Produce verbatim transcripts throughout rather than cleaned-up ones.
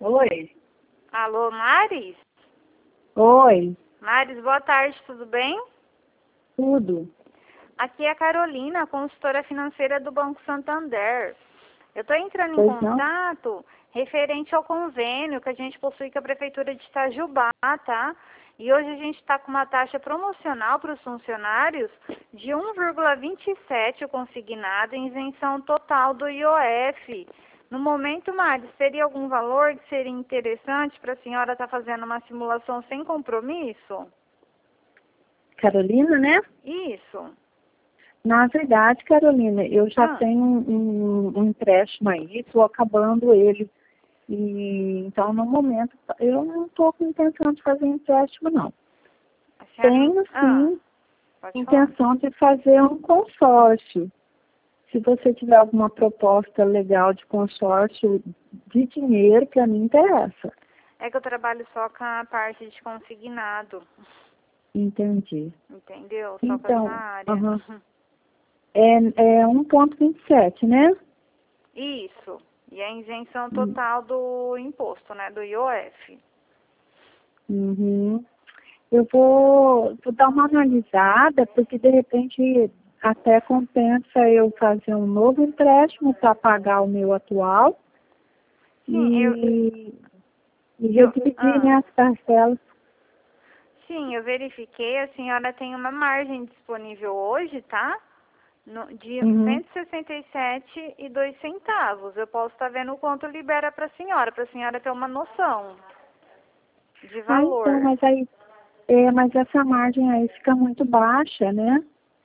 Oi. Alô, Maris? Oi. Maris, boa tarde, tudo bem? Tudo. Aqui é a Carolina, consultora financeira do Banco Santander. Eu estou entrando em Pois não? contato referente ao convênio que a gente possui com a Prefeitura de Itajubá, tá? E hoje a gente está com uma taxa promocional para os funcionários de um vírgula vinte e sete o consignado em isenção total do I O F. No momento, Maris, teria algum valor que seria interessante para a senhora estar fazendo uma simulação sem compromisso? Carolina, né? Isso. Na verdade, Carolina, eu já Ah. tenho um, um, um empréstimo aí, estou acabando ele. E, então, no momento, eu não estou com intenção de fazer empréstimo, não. A senhora não- Tenho, Ah, sim, pode falar. intenção de fazer um consórcio. Se você tiver alguma proposta legal de consórcio de dinheiro, para mim interessa. É que eu trabalho só com a parte de consignado, Entendi. entendeu? Só com essa Então, área. aham. é, é um ponto vinte e sete, né? Isso. E a isenção Hum. total do imposto, né? Do I O F. Uhum. Eu vou, vou dar uma analisada, porque de repente até compensa eu fazer um novo empréstimo para pagar o meu atual Sim, eu... e, e eu redividir, ah, né, as parcelas. sim, eu verifiquei. A senhora tem uma margem disponível hoje, tá? No, de Uhum. cento e sessenta e sete e dois centavos. Eu posso estar vendo o quanto libera para a senhora, para a senhora ter uma noção de Ah, então, valor. mas aí, é, mas essa margem aí fica muito baixa, né?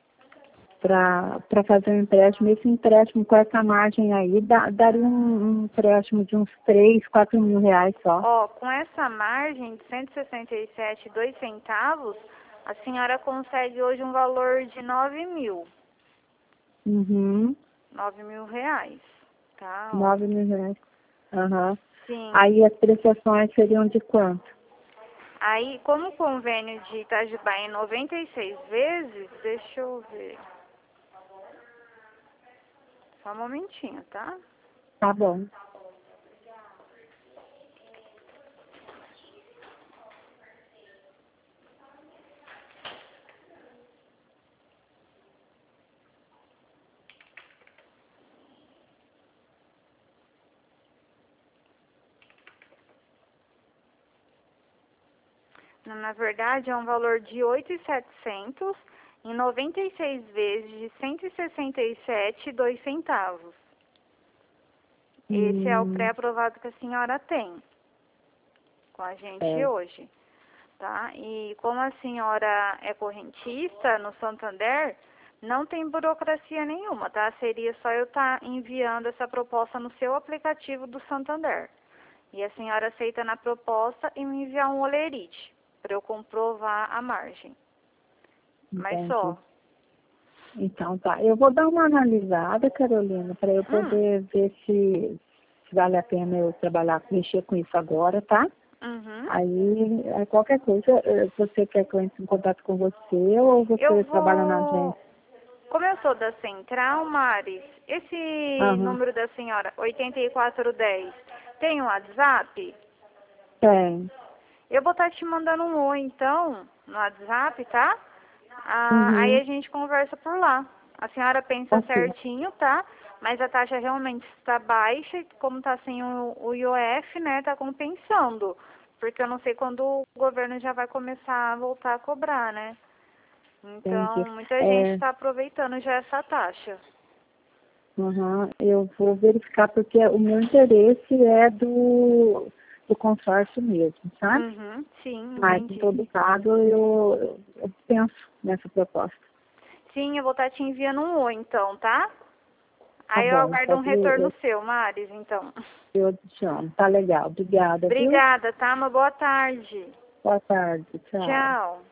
Para fazer um empréstimo. Esse empréstimo com essa margem aí dá, daria um, um empréstimo de uns três, quatro mil reais só. Ó, com essa margem de cento e sessenta e sete e dois centavos, a senhora consegue hoje um valor de nove mil. Uhum. nove mil reais, tá? Ó. Nove mil reais. Aham. Sim. Aí as prestações seriam de quanto? Aí, como o convênio de Itajubá é noventa e seis vezes, deixa eu ver. Só um momentinho, tá? Tá bom. Na na verdade, é um valor de oito mil e setecentos em noventa e seis vezes de cento e sessenta e sete e dois centavos. Esse é o Hum, pré-aprovado que a senhora tem com a gente é. hoje, tá? E como a senhora é correntista no Santander, não tem burocracia nenhuma, tá? Seria só eu estar enviando essa proposta no seu aplicativo do Santander. E a senhora aceita na proposta e me enviar um olerite para eu comprovar a margem. Mas Entendi. só. Então tá. Eu vou dar uma analisada, Carolina, para eu Hum. poder ver se, se vale a pena eu trabalhar, mexer com isso agora, tá? Uhum. Aí, é, qualquer coisa, eh, você quer que eu entre em contato com você ou Eu você trabalha na vou... agência? Como eu sou da Central, Maris, esse Aham. número da senhora, oito quatro um zero, tem um WhatsApp? Tem. Eu vou estar te mandando um oi, então, no WhatsApp, tá? Ah, aí Uhum. a gente conversa por lá. A senhora pensa Ok. certinho, tá? Mas a taxa realmente está baixa e como está sem o, o I O F, né, está compensando. Porque eu não sei quando o governo já vai começar a voltar a cobrar, né? Então, Entendi. muita gente É, está aproveitando já essa taxa. uhum. Eu vou verificar porque o meu interesse é do, do consórcio mesmo, sabe? Uhum, sim, Mas, em entendi. todo caso, eu, eu penso nessa proposta. Sim, eu vou estar te enviando um oi, então, tá? Tá Aí eu bom, aguardo um pode, retorno eu, seu, Maris, então. eu adiciono. Tá legal, obrigada, viu? Obrigada, tá? Uma boa tarde. Boa tarde, tchau. Tchau.